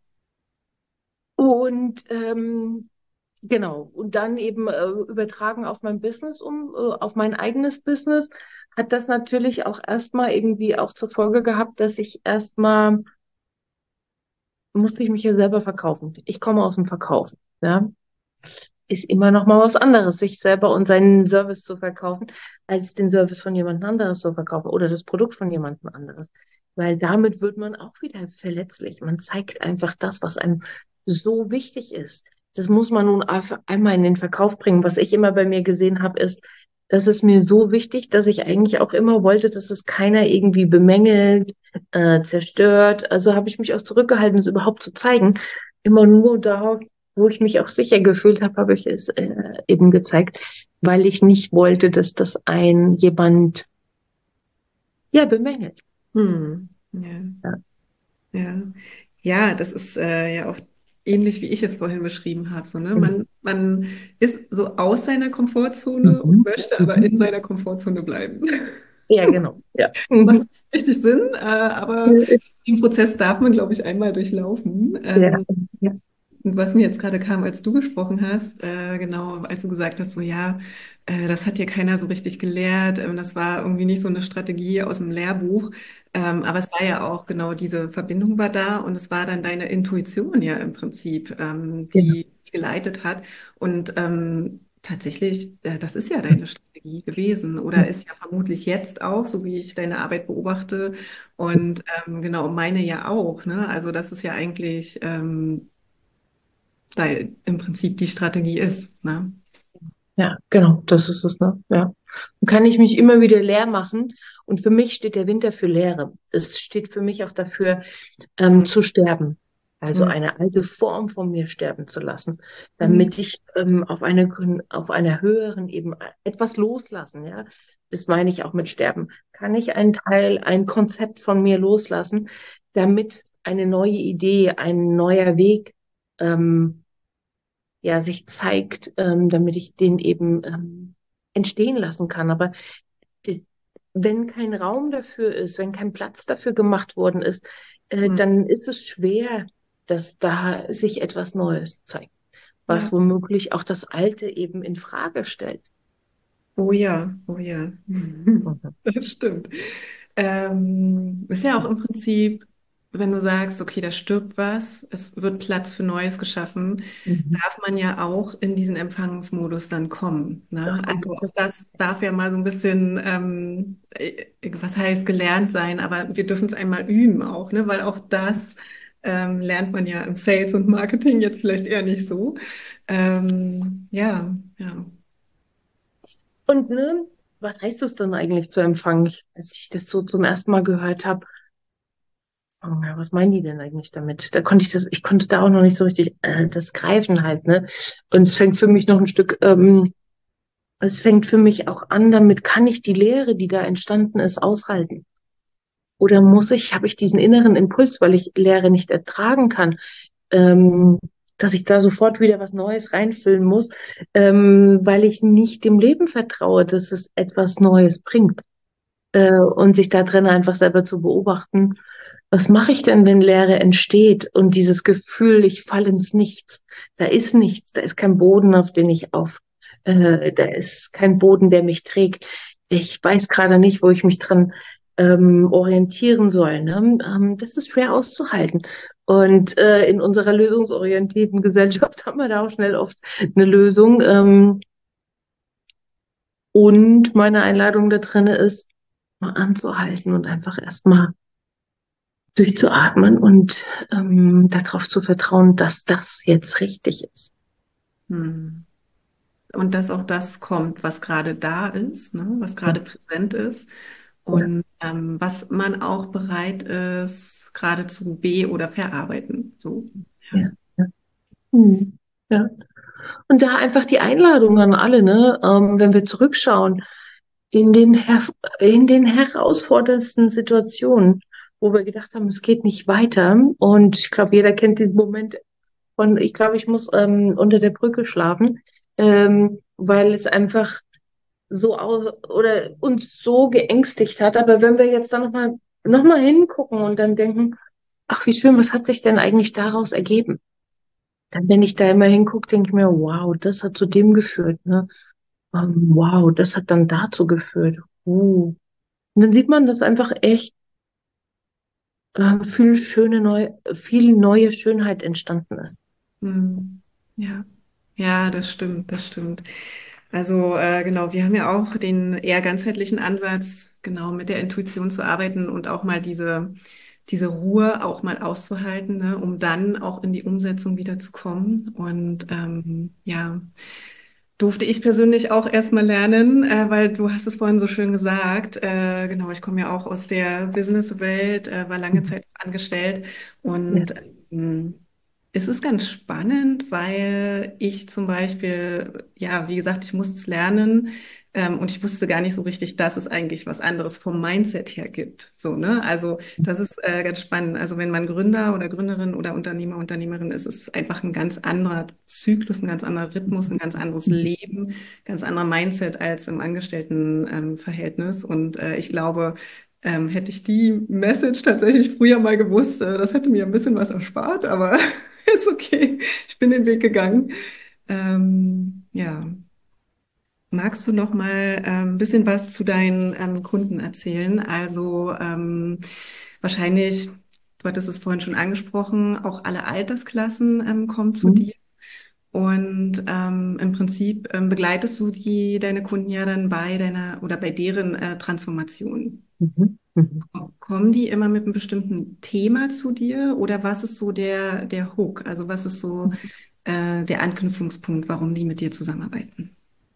Und genau, und dann eben übertragen auf mein Business auf mein eigenes Business, hat das natürlich auch erstmal irgendwie auch zur Folge gehabt, dass ich erstmal musste ich mich ja selber verkaufen. Ich komme aus dem Verkaufen, ja. Ist immer noch mal was anderes, sich selber und seinen Service zu verkaufen, als den Service von jemand anderes zu verkaufen oder das Produkt von jemand anderes. Weil damit wird man auch wieder verletzlich. Man zeigt einfach das, was einem so wichtig ist. Das muss man nun einfach einmal in den Verkauf bringen. Was ich immer bei mir gesehen habe, ist, das ist mir so wichtig, dass ich eigentlich auch immer wollte, dass es keiner irgendwie bemängelt, zerstört. Also habe ich mich auch zurückgehalten, es überhaupt zu zeigen. Immer nur da, wo ich mich auch sicher gefühlt habe, habe ich es eben gezeigt, weil ich nicht wollte, dass das ein jemand ja bemängelt. Ja. Ja. Ja, ja, das ist ja auch ähnlich, wie ich es vorhin beschrieben habe. So, ne? Mhm. Man ist so aus seiner Komfortzone und Mhm. möchte aber Mhm. in seiner Komfortzone bleiben. Ja, genau. Ja. Macht Mhm. richtig Sinn, aber den Prozess darf man, glaube ich, einmal durchlaufen. Ja. Ja. Und was mir jetzt gerade kam, als du gesprochen hast, genau, als du gesagt hast, so ja, das hat dir keiner so richtig gelehrt, das war irgendwie nicht so eine Strategie aus dem Lehrbuch, aber es war ja auch genau diese Verbindung war da und es war dann deine Intuition ja im Prinzip, Genau. die dich geleitet hat und tatsächlich, das ist ja deine Strategie gewesen oder ist ja vermutlich jetzt auch, so wie ich deine Arbeit beobachte und genau meine ja auch, ne? Also das ist ja eigentlich weil im Prinzip die Strategie ist, ne? Ja, genau, das ist es, ne? Ja. Und kann ich mich immer wieder leer machen. Und für mich steht der Winter für Leere. Es steht für mich auch dafür, Mhm. zu sterben. Also Mhm. eine alte Form von mir sterben zu lassen, Mhm. damit ich auf einer höheren Ebene etwas loslassen, ja. Das meine ich auch mit Sterben. Kann ich einen Teil, ein Konzept von mir loslassen, damit eine neue Idee, ein neuer Weg, ähm, ja, sich zeigt, damit ich den eben entstehen lassen kann. Aber die, wenn kein Raum dafür ist, wenn kein Platz dafür gemacht worden ist, Mhm. dann ist es schwer, dass da sich etwas Neues zeigt, was Ja, womöglich auch das Alte eben in Frage stellt. oh ja, oh ja. Mhm. Das stimmt. Ist ja auch im Prinzip, wenn du sagst, okay, da stirbt was, es wird Platz für Neues geschaffen, Mhm. darf man ja auch in diesen Empfangsmodus dann kommen. Ne? Oh, Also auch das darf ja mal so ein bisschen, was heißt gelernt sein, aber wir dürfen es einmal üben auch, ne? Weil auch das lernt man ja im Sales und Marketing jetzt vielleicht eher nicht so. Ja, ja. und ne, was heißt das denn eigentlich zu empfangen? Als ich das so zum ersten Mal gehört habe, oh ja, was meinen die denn eigentlich damit? Ich konnte da auch noch nicht so richtig das greifen halt, ne? Und es fängt für mich noch ein Stück, es fängt für mich auch an, damit kann ich die Leere, die da entstanden ist, aushalten. Oder habe ich diesen inneren Impuls, weil ich Leere nicht ertragen kann, ähm, dass ich da sofort wieder was Neues reinfüllen muss, weil ich nicht dem Leben vertraue, dass es etwas Neues bringt. Und sich da drin einfach selber zu beobachten, was mache ich denn, wenn Leere entsteht und dieses Gefühl, ich falle ins Nichts. Da ist nichts, da ist kein Boden, auf den ich da ist kein Boden, der mich trägt. Ich weiß gerade nicht, wo ich mich dran orientieren soll. Ne? Das ist schwer auszuhalten. Und in unserer lösungsorientierten Gesellschaft haben wir da auch schnell oft eine Lösung. Und meine Einladung da drin ist, mal anzuhalten und einfach erstmal durchzuatmen und darauf zu vertrauen, dass das jetzt richtig ist. Hm. Und dass auch das kommt, was gerade da ist, ne? Was Ja, gerade präsent ist ja, und was man auch bereit ist, gerade zu oder verarbeiten. So. Ja. ja. Ja. Mhm. Ja. Und da einfach die Einladung an alle, ne? Wenn wir zurückschauen, in in den herausforderndsten Situationen, wo wir gedacht haben, es geht nicht weiter. Und ich glaube, jeder kennt diesen Moment von, ich glaube, ich muss unter der Brücke schlafen, weil es einfach oder uns so geängstigt hat. Aber wenn wir jetzt dann noch mal hingucken und dann denken, ach, wie schön, was hat sich denn eigentlich daraus ergeben? Dann, wenn ich da immer hingucke, denke ich mir, wow, das hat zu dem geführt, ne? Wow, das hat dann dazu geführt. Und dann sieht man das einfach echt viel neue Schönheit entstanden ist. Hm. Ja. Ja, das stimmt, das stimmt. Also genau, wir haben ja auch den eher ganzheitlichen Ansatz, genau mit der Intuition zu arbeiten und auch mal diese Ruhe auch mal auszuhalten, ne, um dann auch in die Umsetzung wieder zu kommen. Und ja, durfte ich persönlich auch erstmal lernen, weil du hast es vorhin so schön gesagt. Genau, ich komme ja auch aus der Businesswelt, war lange Mhm. Zeit angestellt Ja. und es ist ganz spannend, weil ich zum Beispiel, ja, wie gesagt, ich musste es lernen, und ich wusste gar nicht so richtig, dass es eigentlich was anderes vom Mindset her gibt. So, ne? Also das ist ganz spannend. Also wenn man Gründer oder Gründerin oder Unternehmer, Unternehmerin ist, ist es einfach ein ganz anderer Zyklus, ein ganz anderer Rhythmus, ein ganz anderes Leben, ganz anderer Mindset als im Angestelltenverhältnis. Und ich glaube, hätte ich die Message tatsächlich früher mal gewusst, das hätte mir ein bisschen was erspart, aber ist okay. Ich bin den Weg gegangen. Ja. Magst du noch mal ein bisschen was zu deinen Kunden erzählen? Also wahrscheinlich, du hattest es vorhin schon angesprochen, auch alle Altersklassen kommen zu Mhm. dir. Und im Prinzip begleitest du deine Kunden ja dann bei deiner oder bei deren Transformation. Mhm. Mhm. Kommen die immer mit einem bestimmten Thema zu dir oder was ist so der Hook? Also was ist so der Anknüpfungspunkt, warum die mit dir zusammenarbeiten?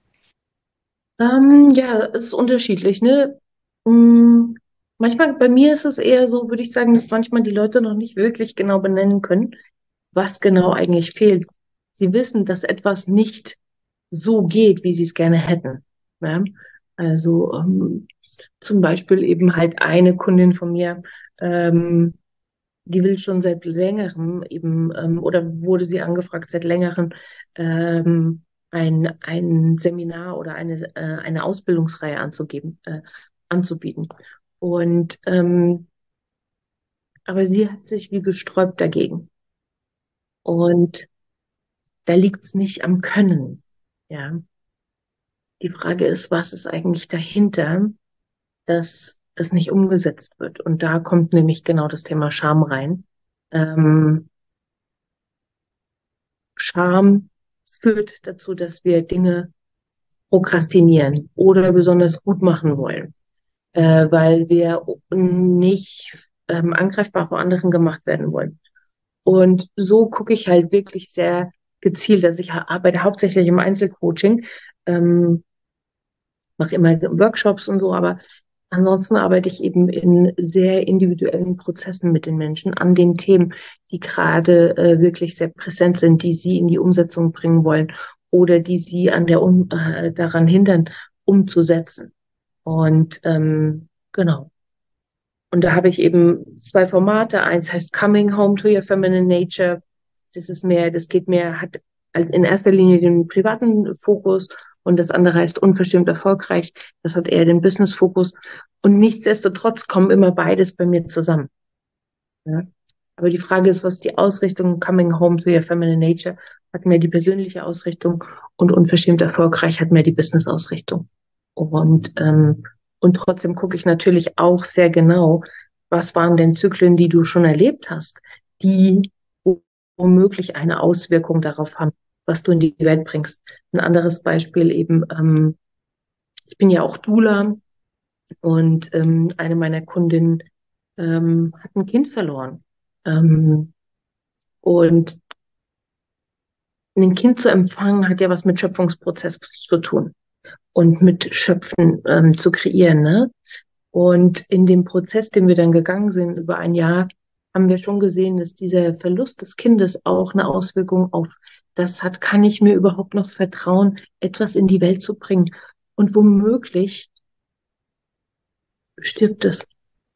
Ja, es ist unterschiedlich, ne? Mm, Manchmal, bei mir ist es eher so, würde ich sagen, dass manchmal die Leute noch nicht wirklich genau benennen können, was genau eigentlich fehlt. Sie wissen, dass etwas nicht so geht, wie sie es gerne hätten. Ja? Also zum Beispiel eben halt eine Kundin von mir, ähm, die will schon seit längerem eben, oder wurde sie angefragt seit längerem, ein Seminar oder eine Ausbildungsreihe anzubieten. Und aber sie hat sich wie gesträubt dagegen. Und da liegt es nicht am Können. Ja. Die Frage ist, was ist eigentlich dahinter, dass es nicht umgesetzt wird? Und da kommt nämlich genau das Thema Scham rein. Ähm, Scham führt dazu, dass wir Dinge prokrastinieren oder besonders gut machen wollen, weil wir nicht angreifbar vor anderen gemacht werden wollen. Und so gucke ich halt wirklich sehr gezielt. Also ich arbeite hauptsächlich im Einzelcoaching, ähm, mache immer Workshops und so, aber ansonsten arbeite ich eben in sehr individuellen Prozessen mit den Menschen an den Themen, die gerade wirklich sehr präsent sind, die sie in die Umsetzung bringen wollen oder die sie daran hindern, umzusetzen. Und genau. Und da habe ich eben zwei Formate. Eins heißt Coming Home to Your Feminine Nature. Das geht mehr, hat in erster Linie den privaten Fokus und das andere heißt Unverschämt erfolgreich. Das hat eher den Business-Fokus. Und nichtsdestotrotz kommen immer beides bei mir zusammen. Ja? Aber die Frage ist, was ist die Ausrichtung? Coming Home to Your Feminine Nature hat mehr die persönliche Ausrichtung und Unverschämt erfolgreich hat mehr die Business-Ausrichtung. Und trotzdem gucke ich natürlich auch sehr genau, was waren denn Zyklen, die du schon erlebt hast, die womöglich eine Auswirkung darauf haben, was du in die Welt bringst. Ein anderes Beispiel eben, ich bin ja auch Doula und eine meiner Kundinnen hat ein Kind verloren. Ähm, und ein Kind zu empfangen hat ja was mit Schöpfungsprozess zu tun und mit Schöpfen zu kreieren. Ne? Und in dem Prozess, den wir dann gegangen sind über ein Jahr, haben wir schon gesehen, dass dieser Verlust des Kindes auch eine Auswirkung auf das hat, kann ich mir überhaupt noch vertrauen, etwas in die Welt zu bringen. Und womöglich stirbt es.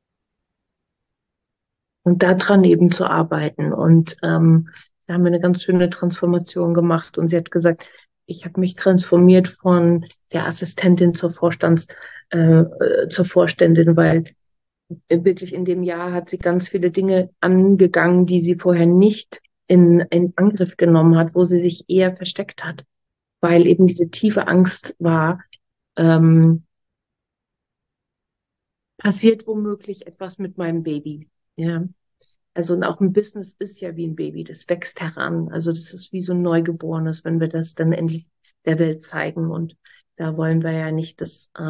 Und daran eben zu arbeiten. Und da haben wir eine ganz schöne Transformation gemacht. Und sie hat gesagt, ich habe mich transformiert von der Assistentin zur Vorständin, weil wirklich in dem Jahr hat sie ganz viele Dinge angegangen, die sie vorher nicht in Angriff genommen hat, wo sie sich eher versteckt hat, weil eben diese tiefe Angst war, ähm, passiert womöglich etwas mit meinem Baby. Ja. Also und auch ein Business ist ja wie ein Baby, das wächst heran. Also das ist wie so ein Neugeborenes, wenn wir das dann endlich der Welt zeigen. Und da wollen wir ja nicht,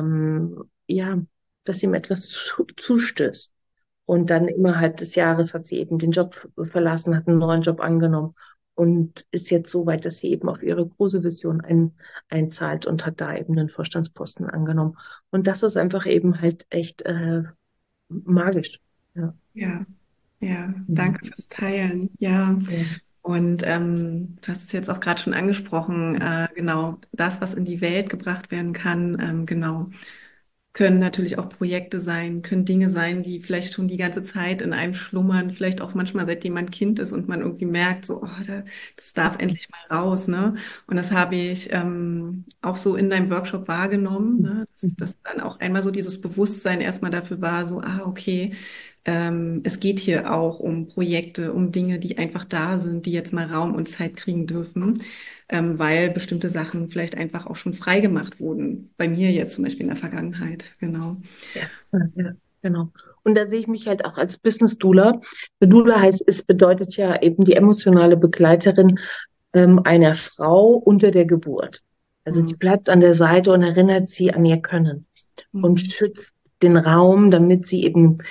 dass ihm etwas zustößt. Und dann innerhalb des Jahres hat sie eben den Job verlassen, hat einen neuen Job angenommen und ist jetzt so weit, dass sie eben auf ihre große Vision einzahlt und hat da eben einen Vorstandsposten angenommen. Und das ist einfach eben halt echt magisch. Ja. Ja, ja, danke Mhm. fürs Teilen. Ja, Ja. und du hast es jetzt auch gerade schon angesprochen, genau, das, was in die Welt gebracht werden kann, genau. Können natürlich auch Projekte sein, können Dinge sein, die vielleicht schon die ganze Zeit in einem schlummern, vielleicht auch manchmal seitdem man Kind ist und man irgendwie merkt, so, oh, das darf endlich mal raus, ne? Und das habe ich auch so in deinem Workshop wahrgenommen, ne? Mhm. Dass dann auch einmal so dieses Bewusstsein erstmal dafür war, so, okay, es geht hier auch um Projekte, um Dinge, die einfach da sind, die jetzt mal Raum und Zeit kriegen dürfen, weil bestimmte Sachen vielleicht einfach auch schon freigemacht wurden. Bei mir jetzt zum Beispiel in der Vergangenheit, genau. Ja, ja, genau. Und da sehe ich mich halt auch als Business Doula. Doula heißt, es bedeutet ja eben die emotionale Begleiterin einer Frau unter der Geburt. Also die Mhm. bleibt an der Seite und erinnert sie an ihr Können und Mhm. schützt den Raum, damit sie eben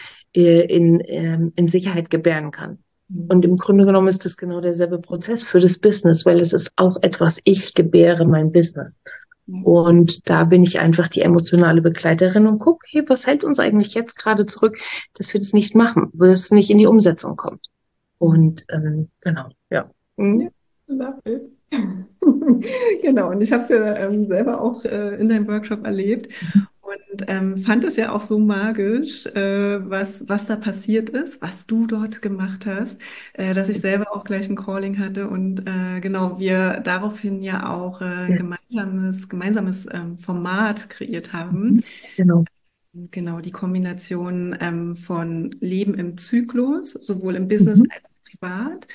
in Sicherheit gebären kann. Und im Grunde genommen ist das genau derselbe Prozess für das Business, weil es ist auch etwas, ich gebäre mein Business. Mhm. Und da bin ich einfach die emotionale Begleiterin und gucke, hey, was hält uns eigentlich jetzt gerade zurück, dass wir das nicht machen, wo das nicht in die Umsetzung kommt. Und genau, ja. Ja, Mhm. love it. Genau, und ich habe es ja selber auch in deinem Workshop erlebt und fand es ja auch so magisch, was da passiert ist, was du dort gemacht hast, dass ich selber auch gleich ein Calling hatte und genau, wir daraufhin ja auch ein Ja. gemeinsames Format kreiert haben. Mhm. Genau. Genau, die Kombination von Leben im Zyklus, sowohl im Business Mhm. als auch privat,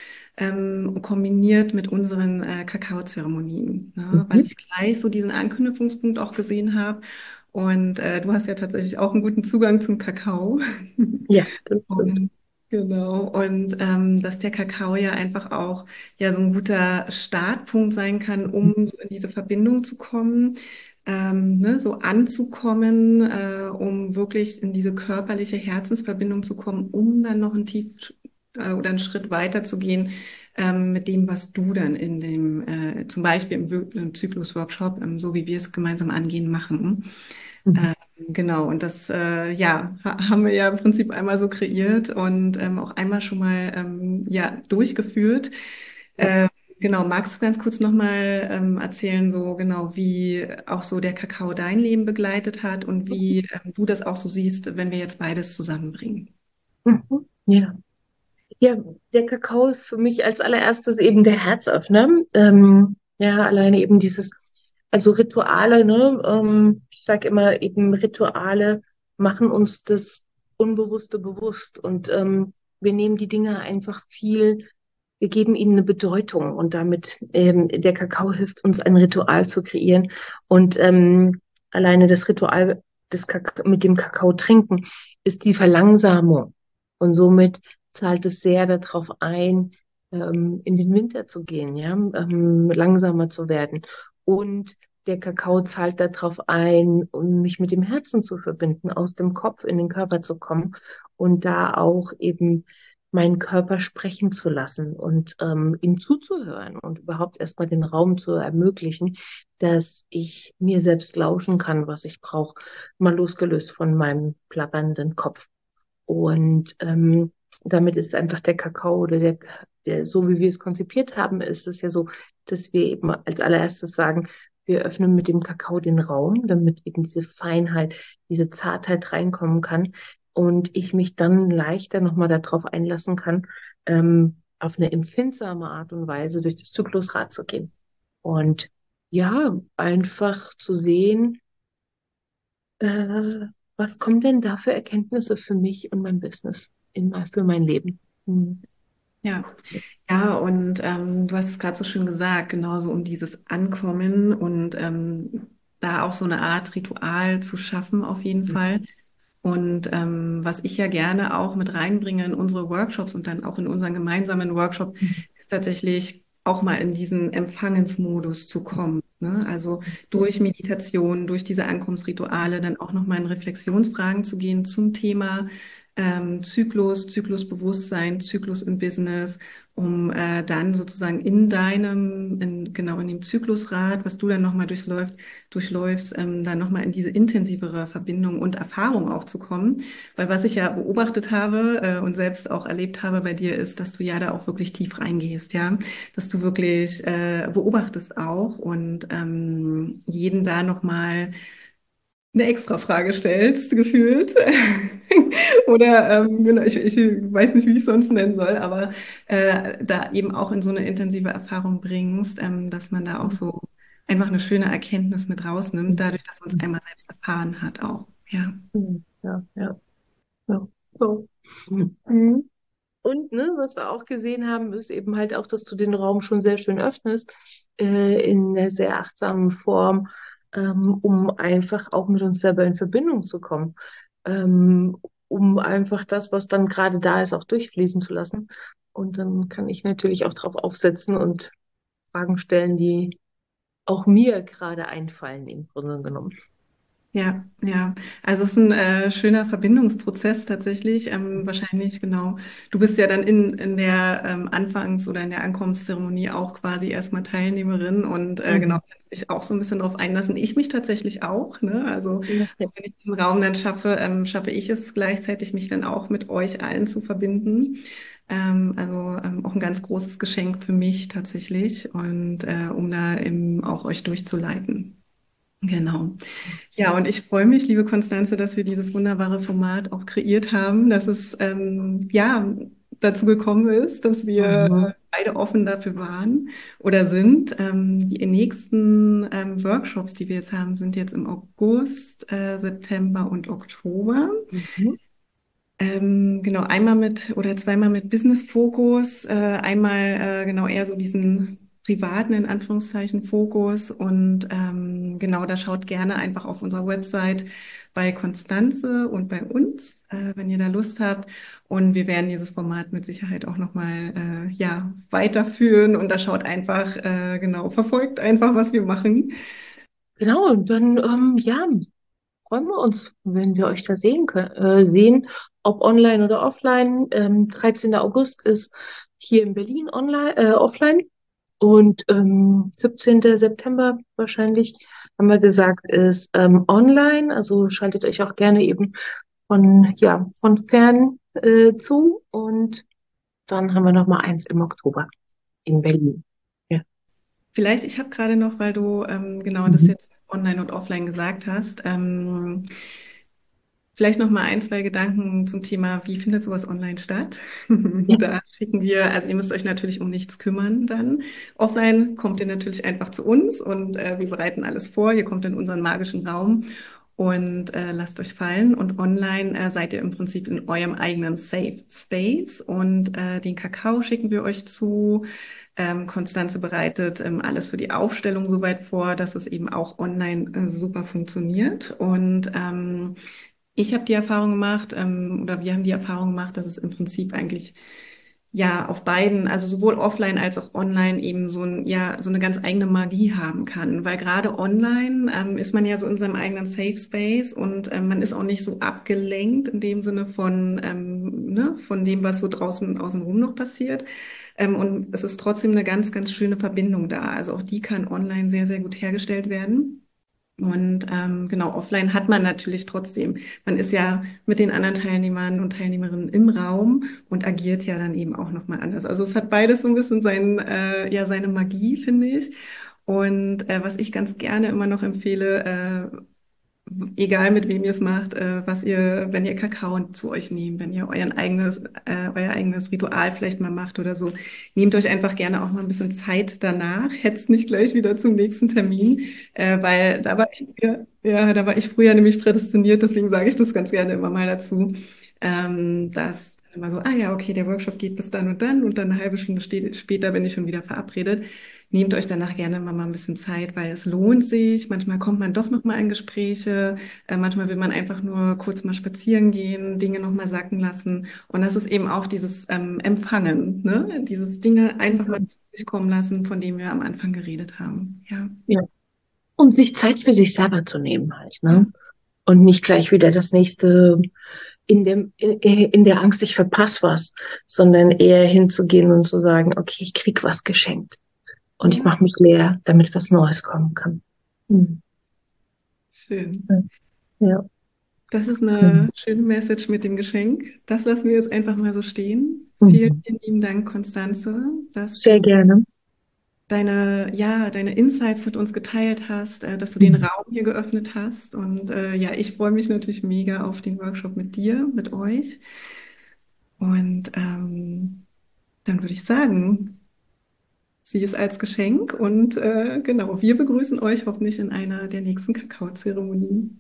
kombiniert mit unseren Kakaozeremonien, ne? Weil Mhm. ich gleich so diesen Anknüpfungspunkt auch gesehen habe. Und du hast ja tatsächlich auch einen guten Zugang zum Kakao. Ja, das stimmt. Und genau, und dass der Kakao ja einfach auch ja so ein guter Startpunkt sein kann, um so in diese Verbindung zu kommen, ne, so anzukommen, um wirklich in diese körperliche Herzensverbindung zu kommen, um dann noch einen oder einen Schritt weiter zu gehen mit dem, was du dann in dem, zum Beispiel im Zyklus-Workshop, so wie wir es gemeinsam angehen, machen. Mhm. Ähm, genau, und das ja, haben wir ja im Prinzip einmal so kreiert und auch einmal schon mal ja, durchgeführt. Ja. Ähm, genau, magst du ganz kurz nochmal erzählen, so genau, wie auch so der Kakao dein Leben begleitet hat und wie du das auch so siehst, wenn wir jetzt beides zusammenbringen? Mhm. Ja. Ja, der Kakao ist für mich als allererstes eben der Herzöffner. Ja, alleine eben also Rituale, ne? Ich sage immer eben Rituale machen uns das Unbewusste bewusst und wir nehmen die Dinge einfach wir geben ihnen eine Bedeutung und damit der Kakao hilft uns ein Ritual zu kreieren und alleine das Ritual mit dem Kakao trinken ist die Verlangsamung und somit zahlt es sehr darauf ein, in den Winter zu gehen, ja, langsamer zu werden. Und der Kakao zahlt darauf ein, um mich mit dem Herzen zu verbinden, aus dem Kopf in den Körper zu kommen und da auch eben meinen Körper sprechen zu lassen und ihm zuzuhören und überhaupt erstmal den Raum zu ermöglichen, dass ich mir selbst lauschen kann, was ich brauche, mal losgelöst von meinem plappernden Kopf. Und damit ist einfach der Kakao oder so wie wir es konzipiert haben, ist es ja so, dass wir eben als allererstes sagen, wir öffnen mit dem Kakao den Raum, damit eben diese Feinheit, diese Zartheit reinkommen kann und ich mich dann leichter nochmal darauf einlassen kann, auf eine empfindsame Art und Weise durch das Zyklusrad zu gehen. Und ja, einfach zu sehen, was kommen denn da für Erkenntnisse für mich und mein Business, für mein Leben? Hm. Ja, ja, und du hast es gerade so schön gesagt, genauso um dieses Ankommen und da auch so eine Art Ritual zu schaffen, auf jeden Fall. Und was ich ja gerne auch mit reinbringe in unsere Workshops und dann auch in unseren gemeinsamen Workshop, ist tatsächlich auch mal in diesen Empfangensmodus zu kommen. Ne? Also durch Meditation, durch diese Ankommensrituale dann auch nochmal in Reflexionsfragen zu gehen zum Thema Zyklus, Zyklusbewusstsein, Zyklus im Business, um dann sozusagen genau in dem Zyklusrad, was du dann nochmal durchläufst, dann nochmal in diese intensivere Verbindung und Erfahrung auch zu kommen. Weil was ich ja beobachtet habe und selbst auch erlebt habe bei dir, ist, dass du ja da auch wirklich tief reingehst, ja, dass du wirklich beobachtest auch und jeden da nochmal eine extra Frage stellst, gefühlt. Oder genau, ich weiß nicht, wie ich es sonst nennen soll, aber da eben auch in so eine intensive Erfahrung bringst, dass man da auch so einfach eine schöne Erkenntnis mit rausnimmt, dadurch, dass man es einmal selbst erfahren hat auch. Ja. Ja, ja, ja. So. Mhm. Und ne, was wir auch gesehen haben, ist eben halt auch, dass du den Raum schon sehr schön öffnest, in einer sehr achtsamen Form, um einfach auch mit uns selber in Verbindung zu kommen, um einfach das, was dann gerade da ist, auch durchfließen zu lassen. Und dann kann ich natürlich auch drauf aufsetzen und Fragen stellen, die auch mir gerade einfallen, im Grunde genommen. Ja, ja. Also es ist ein schöner Verbindungsprozess tatsächlich. Wahrscheinlich, genau. Du bist ja dann in der Anfangs- oder in der Ankommenszeremonie auch quasi erstmal Teilnehmerin und genau, Mhm. kannst dich auch so ein bisschen darauf einlassen. Ich mich tatsächlich auch, ne? Also Ja. wenn ich diesen Raum dann schaffe, schaffe ich es gleichzeitig, mich dann auch mit euch allen zu verbinden. Auch ein ganz großes Geschenk für mich tatsächlich und um da eben auch euch durchzuleiten. Genau. Ja, und ich freue mich, liebe Konstanze, dass wir dieses wunderbare Format auch kreiert haben, dass es ja dazu gekommen ist, dass wir Mhm. beide offen dafür waren oder sind. Die nächsten Workshops, die wir jetzt haben, sind jetzt im August, September und Oktober. Mhm. Genau, einmal mit oder zweimal mit Business-Fokus, einmal genau eher so diesen privaten, in Anführungszeichen, Fokus. Und genau, da schaut gerne einfach auf unserer Website bei Konstanze und bei uns, wenn ihr da Lust habt. Und wir werden dieses Format mit Sicherheit auch nochmal ja, weiterführen. Und da schaut einfach, genau, verfolgt einfach, was wir machen. Genau, und dann, ja, freuen wir uns, wenn wir euch da sehen, ob online oder offline. 13. August ist hier in Berlin offline und 17. September wahrscheinlich, haben wir gesagt, ist online. Also schaltet euch auch gerne eben von fern zu. Und dann haben wir noch mal eins im Oktober in Berlin. Ja. Vielleicht, ich habe gerade noch, weil du genau das Mhm. jetzt online und offline gesagt hast, vielleicht noch mal ein, zwei Gedanken zum Thema, wie findet sowas online statt? Ja. Da schicken wir, also ihr müsst euch natürlich um nichts kümmern dann. Offline kommt ihr natürlich einfach zu uns und wir bereiten alles vor. Ihr kommt in unseren magischen Raum und lasst euch fallen. Und online seid ihr im Prinzip in eurem eigenen Safe Space und den Kakao schicken wir euch zu. Konstanze bereitet alles für die Aufstellung soweit vor, dass es eben auch online super funktioniert. Und ich habe die Erfahrung gemacht, oder wir haben die Erfahrung gemacht, dass es im Prinzip eigentlich ja auf beiden, also sowohl offline als auch online eben ja, so eine ganz eigene Magie haben kann. Weil gerade online ist man ja so in seinem eigenen Safe Space und man ist auch nicht so abgelenkt in dem Sinne ne, von dem, was so draußen außenrum noch passiert. Und es ist trotzdem eine ganz, ganz schöne Verbindung da. Also auch die kann online sehr, sehr gut hergestellt werden. Und genau, offline hat man natürlich trotzdem, man ist ja mit den anderen Teilnehmern und Teilnehmerinnen im Raum und agiert ja dann eben auch nochmal anders. Also es hat beides so ein bisschen ja, seine Magie, finde ich. Und was ich ganz gerne immer noch empfehle, egal mit wem ihr es macht, wenn ihr Kakao zu euch nehmt, wenn ihr euer eigenes Ritual vielleicht mal macht oder so, nehmt euch einfach gerne auch mal ein bisschen Zeit danach, hetzt nicht gleich wieder zum nächsten Termin, weil da war ich früher nämlich prädestiniert, deswegen sage ich das ganz gerne immer mal dazu, dass immer so, ah ja, okay, der Workshop geht bis dann und dann eine halbe Stunde später bin ich schon wieder verabredet. Nehmt euch danach gerne mal ein bisschen Zeit, weil es lohnt sich. Manchmal kommt man doch noch mal in Gespräche. Manchmal will man einfach nur kurz mal spazieren gehen, Dinge noch mal sacken lassen. Und das ist eben auch dieses Empfangen, ne? Dieses Dinge einfach mal zu sich kommen lassen, von dem wir am Anfang geredet haben. Ja, Ja. Und sich Zeit für sich selber zu nehmen halt, ja, ne? Und nicht gleich wieder das nächste in der Angst, ich verpasse was, sondern eher hinzugehen und zu sagen, okay, ich krieg was geschenkt und ich ja, mache mich leer, damit was Neues kommen kann. Mhm. schön. Ja. Das ist Mhm. eine schöne Message mit dem Geschenk. Das lassen wir jetzt einfach mal so stehen. Vielen, Mhm. vielen lieben Dank, Konstanze, dass Sehr du gerne. deine Insights mit uns geteilt hast, dass du den Mhm. Raum hier geöffnet hast. Und ja, ich freue mich natürlich mega auf den Workshop mit dir, mit euch. Und dann würde ich sagen, sieh es als Geschenk und genau, wir begrüßen euch hoffentlich in einer der nächsten Kakaozeremonien.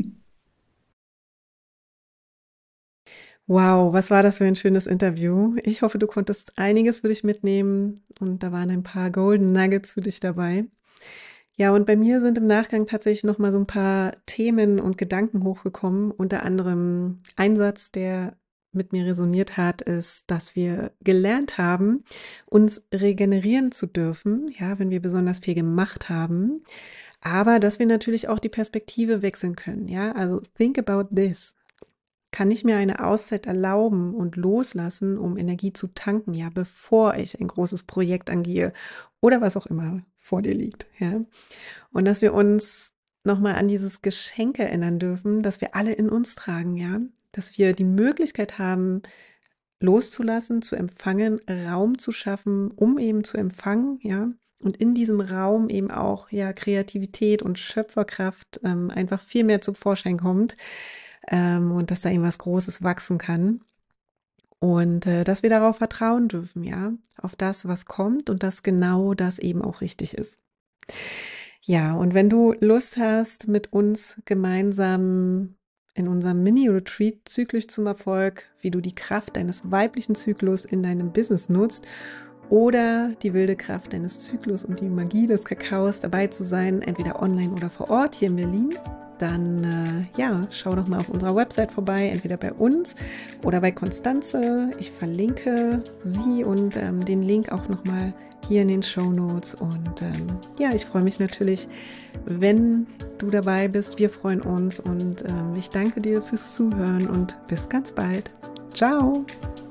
Wow, was war das für ein schönes Interview. Ich hoffe, du konntest einiges für dich mitnehmen und da waren ein paar Golden Nuggets für dich dabei. Ja, und bei mir sind im Nachgang tatsächlich noch mal so ein paar Themen und Gedanken hochgekommen. Unter anderem ein Satz, der mit mir resoniert hat, ist, dass wir gelernt haben, uns regenerieren zu dürfen, ja, wenn wir besonders viel gemacht haben, aber dass wir natürlich auch die Perspektive wechseln können, ja? Also think about this. Kann ich mir eine Auszeit erlauben und loslassen, um Energie zu tanken, ja, bevor ich ein großes Projekt angehe oder was auch immer vor dir liegt, ja? Und dass wir uns nochmal an dieses Geschenk erinnern dürfen, das wir alle in uns tragen, ja? Dass wir die Möglichkeit haben, loszulassen, zu empfangen, Raum zu schaffen, um eben zu empfangen, ja? Und in diesem Raum eben auch ja Kreativität und Schöpferkraft einfach viel mehr zum Vorschein kommt und dass da eben was Großes wachsen kann. Und dass wir darauf vertrauen dürfen, ja, auf das, was kommt und dass genau das eben auch richtig ist. Ja, und wenn du Lust hast, mit uns gemeinsam in unserem Mini-Retreat Zyklisch zum Erfolg, wie du die Kraft deines weiblichen Zyklus in deinem Business nutzt oder die wilde Kraft deines Zyklus und die Magie des Kakaos dabei zu sein, entweder online oder vor Ort hier in Berlin, dann ja, schau doch mal auf unserer Website vorbei, entweder bei uns oder bei Konstanze. Ich verlinke sie und den Link auch nochmal hier in den Shownotes. Und ja, ich freue mich natürlich, wenn du dabei bist. Wir freuen uns und ich danke dir fürs Zuhören und bis ganz bald. Ciao!